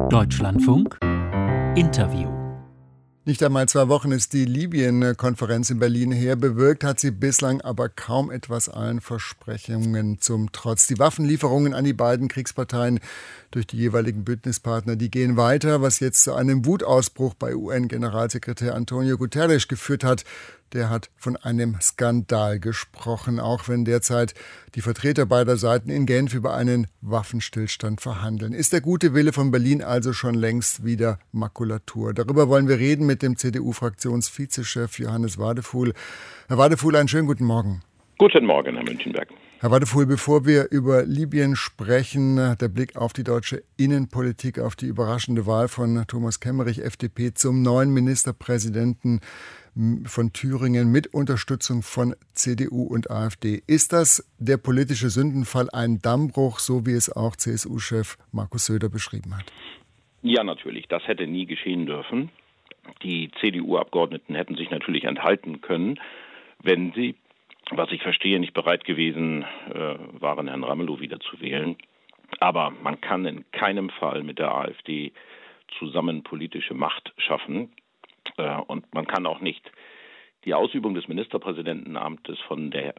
Deutschlandfunk Interview. Nicht einmal 2 Wochen ist die Libyen-Konferenz in Berlin her. Bewirkt hat sie bislang aber kaum etwas, allen Versprechungen zum Trotz. Die Waffenlieferungen an die beiden Kriegsparteien durch die jeweiligen Bündnispartner, die gehen weiter, was jetzt zu einem Wutausbruch bei UN-Generalsekretär Antonio Guterres geführt hat. Der hat von einem Skandal gesprochen, auch wenn derzeit die Vertreter beider Seiten in Genf über einen Waffenstillstand verhandeln. Ist der gute Wille von Berlin also schon längst wieder Makulatur? Darüber wollen wir reden mit dem CDU-Fraktionsvizechef Johannes Wadefuhl. Herr Wadefuhl, einen schönen guten Morgen. Guten Morgen, Herr Münchenberg. Herr Wadefuhl, bevor wir über Libyen sprechen, der Blick auf die deutsche Innenpolitik, auf die überraschende Wahl von Thomas Kemmerich, FDP, zum neuen Ministerpräsidenten von Thüringen mit Unterstützung von CDU und AfD. Ist das der politische Sündenfall, ein Dammbruch, so wie es auch CSU-Chef Markus Söder beschrieben hat? Ja, natürlich. Das hätte nie geschehen dürfen. Die CDU-Abgeordneten hätten sich natürlich enthalten können, wenn sie, was ich verstehe, nicht bereit gewesen waren, Herrn Ramelow wieder zu wählen. Aber man kann in keinem Fall mit der AfD zusammen politische Macht schaffen. Und man kann auch nicht die Ausübung des Ministerpräsidentenamtes von der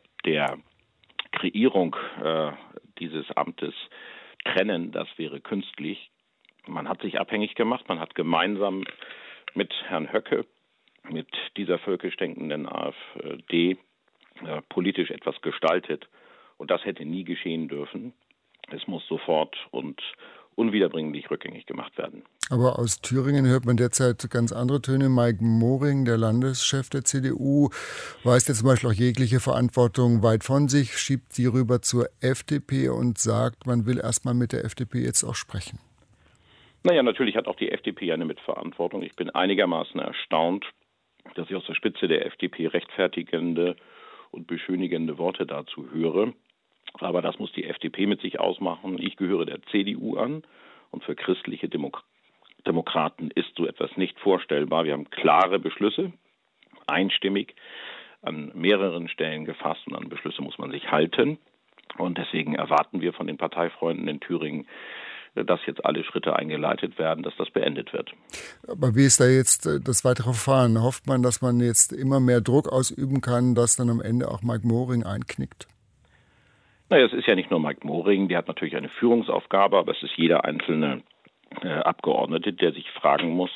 Kreierung dieses Amtes trennen. Das wäre künstlich. Man hat sich abhängig gemacht. Man hat gemeinsam mit Herrn Höcke, mit dieser völkisch denkenden AfD, politisch etwas gestaltet. Und das hätte nie geschehen dürfen. Es muss sofort und unwiederbringlich rückgängig gemacht werden. Aber aus Thüringen hört man derzeit ganz andere Töne. Mike Moring, der Landeschef der CDU, weist ja zum Beispiel auch jegliche Verantwortung weit von sich, schiebt sie rüber zur FDP und sagt, man will erstmal mit der FDP jetzt auch sprechen. Naja, natürlich hat auch die FDP eine Mitverantwortung. Ich bin einigermaßen erstaunt, dass ich aus der Spitze der FDP rechtfertigende und beschönigende Worte dazu höre. Aber das muss die FDP mit sich ausmachen. Ich gehöre der CDU an und für christliche Demokraten ist so etwas nicht vorstellbar. Wir haben klare Beschlüsse, einstimmig an mehreren Stellen gefasst und an Beschlüsse muss man sich halten. Und deswegen erwarten wir von den Parteifreunden in Thüringen, dass jetzt alle Schritte eingeleitet werden, dass das beendet wird. Aber wie ist da jetzt das weitere Verfahren? Hofft man, dass man jetzt immer mehr Druck ausüben kann, dass dann am Ende auch Mike Moring einknickt? Naja, es ist ja nicht nur Mike Moring, der hat natürlich eine Führungsaufgabe, aber es ist jeder einzelne Abgeordnete, der sich fragen muss,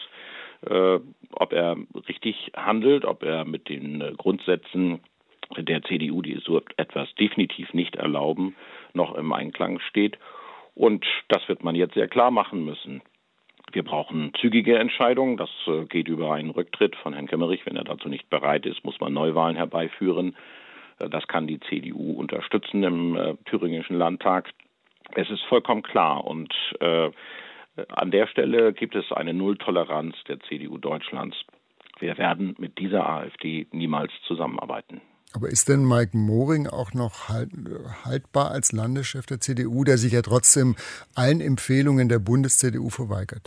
ob er richtig handelt, ob er mit den Grundsätzen der CDU, die so etwas definitiv nicht erlauben, noch im Einklang steht. Und das wird man jetzt sehr klar machen müssen. Wir brauchen zügige Entscheidungen. Das geht über einen Rücktritt von Herrn Kemmerich. Wenn er dazu nicht bereit ist, muss man Neuwahlen herbeiführen. Das kann die CDU unterstützen im thüringischen Landtag. Es ist vollkommen klar und an der Stelle gibt es eine Nulltoleranz der CDU Deutschlands. Wir werden mit dieser AfD niemals zusammenarbeiten. Aber ist denn Mike Moring auch noch haltbar als Landeschef der CDU, der sich ja trotzdem allen Empfehlungen der Bundes-CDU verweigert?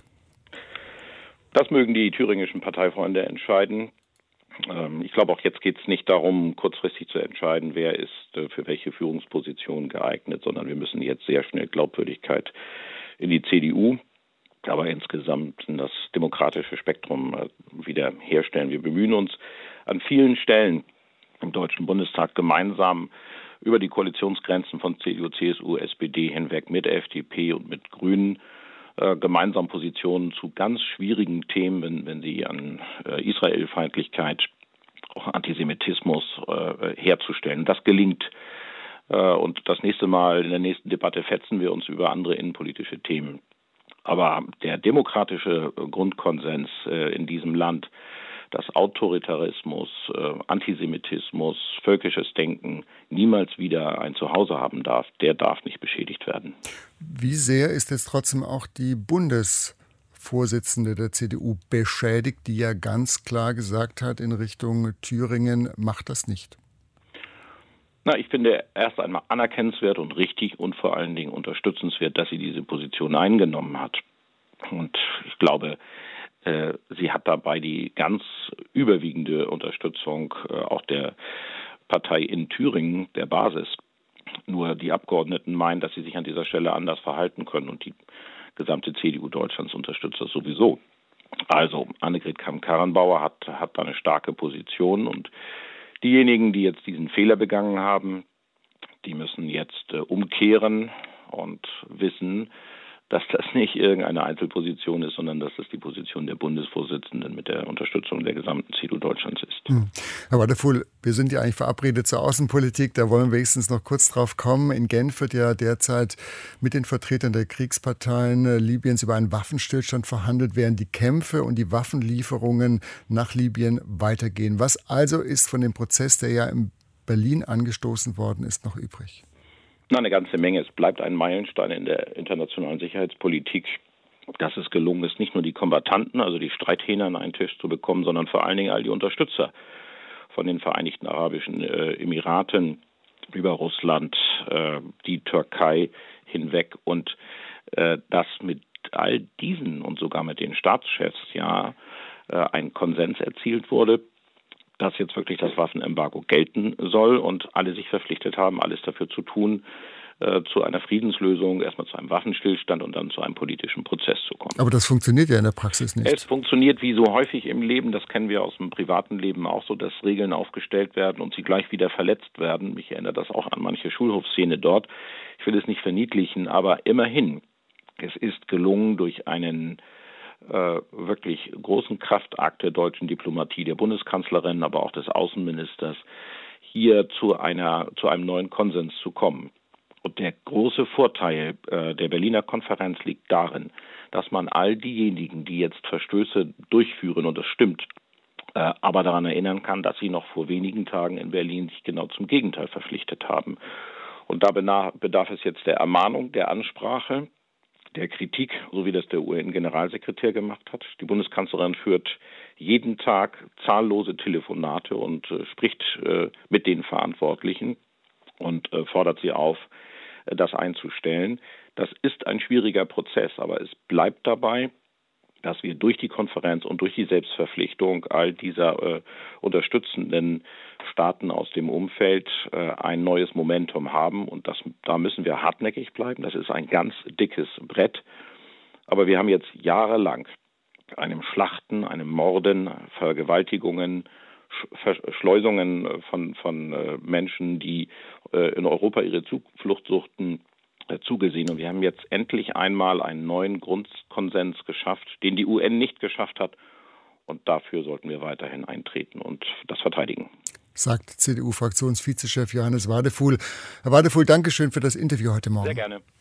Das mögen die thüringischen Parteifreunde entscheiden. Ich glaube, auch jetzt geht es nicht darum, kurzfristig zu entscheiden, wer ist für welche Führungsposition geeignet, sondern wir müssen jetzt sehr schnell Glaubwürdigkeit in die CDU, aber insgesamt das demokratische Spektrum wieder herstellen. Wir bemühen uns an vielen Stellen im Deutschen Bundestag gemeinsam über die Koalitionsgrenzen von CDU, CSU, SPD hinweg mit FDP und mit Grünen gemeinsam Positionen zu ganz schwierigen Themen, wenn sie an Israelfeindlichkeit, auch Antisemitismus herzustellen. Das gelingt. Und das nächste Mal in der nächsten Debatte fetzen wir uns über andere innenpolitische Themen. Aber der demokratische Grundkonsens in diesem Land, dass Autoritarismus, Antisemitismus, völkisches Denken niemals wieder ein Zuhause haben darf, der darf nicht beschädigt werden. Wie sehr ist jetzt trotzdem auch die Bundesvorsitzende der CDU beschädigt, die ja ganz klar gesagt hat in Richtung Thüringen, macht das nicht? Na, ich finde erst einmal anerkennenswert und richtig und vor allen Dingen unterstützenswert, dass sie diese Position eingenommen hat. Und ich glaube, sie hat dabei die ganz überwiegende Unterstützung auch der Partei in Thüringen, der Basis. Nur die Abgeordneten meinen, dass sie sich an dieser Stelle anders verhalten können. Und die gesamte CDU Deutschlands unterstützt das sowieso. Also Annegret Kramp-Karrenbauer hat da eine starke Position und diejenigen, die jetzt diesen Fehler begangen haben, die müssen jetzt umkehren und wissen, dass das nicht irgendeine Einzelposition ist, sondern dass das die Position der Bundesvorsitzenden mit der Unterstützung der gesamten CDU Deutschlands ist. Herr Wadefuhl, wir sind ja eigentlich verabredet zur Außenpolitik, da wollen wir wenigstens noch kurz drauf kommen. In Genf wird ja derzeit mit den Vertretern der Kriegsparteien Libyens über einen Waffenstillstand verhandelt, während die Kämpfe und die Waffenlieferungen nach Libyen weitergehen. Was also ist von dem Prozess, der ja in Berlin angestoßen worden ist, noch übrig? Eine ganze Menge. Es bleibt ein Meilenstein in der internationalen Sicherheitspolitik, dass es gelungen ist, nicht nur die Kombattanten, also die Streithähne an einen Tisch zu bekommen, sondern vor allen Dingen all die Unterstützer von den Vereinigten Arabischen Emiraten über Russland, die Türkei hinweg und dass mit all diesen und sogar mit den Staatschefs ein Konsens erzielt wurde, dass jetzt wirklich das Waffenembargo gelten soll und alle sich verpflichtet haben, alles dafür zu tun, zu einer Friedenslösung, erstmal zu einem Waffenstillstand und dann zu einem politischen Prozess zu kommen. Aber das funktioniert ja in der Praxis nicht. Es funktioniert wie so häufig im Leben, das kennen wir aus dem privaten Leben auch so, dass Regeln aufgestellt werden und sie gleich wieder verletzt werden. Mich erinnert das auch an manche Schulhofszene dort. Ich will es nicht verniedlichen, aber immerhin, es ist gelungen, durch einen wirklich großen Kraftakt der deutschen Diplomatie, der Bundeskanzlerin, aber auch des Außenministers, hier zu einem neuen Konsens zu kommen. Und der große Vorteil der Berliner Konferenz liegt darin, dass man all diejenigen, die jetzt Verstöße durchführen, und das stimmt, aber daran erinnern kann, dass sie noch vor wenigen Tagen in Berlin sich genau zum Gegenteil verpflichtet haben. Und da bedarf es jetzt der Ermahnung, der Ansprache, der Kritik, so wie das der UN-Generalsekretär gemacht hat. Die Bundeskanzlerin führt jeden Tag zahllose Telefonate und spricht mit den Verantwortlichen und fordert sie auf, das einzustellen. Das ist ein schwieriger Prozess, aber es bleibt dabei, dass wir durch die Konferenz und durch die Selbstverpflichtung all dieser unterstützenden Staaten aus dem Umfeld ein neues Momentum haben. Und da müssen wir hartnäckig bleiben. Das ist ein ganz dickes Brett. Aber wir haben jetzt jahrelang einem Schlachten, einem Morden, Vergewaltigungen, Verschleusungen von Menschen, die in Europa ihre Zuflucht suchten, zugesehen. Und wir haben jetzt endlich einmal einen neuen Grundkonsens geschafft, den die UN nicht geschafft hat. Und dafür sollten wir weiterhin eintreten und das verteidigen. Sagt CDU-Fraktionsvizechef Johannes Wadefuhl. Herr Wadefuhl, Dankeschön für das Interview heute Morgen. Sehr gerne.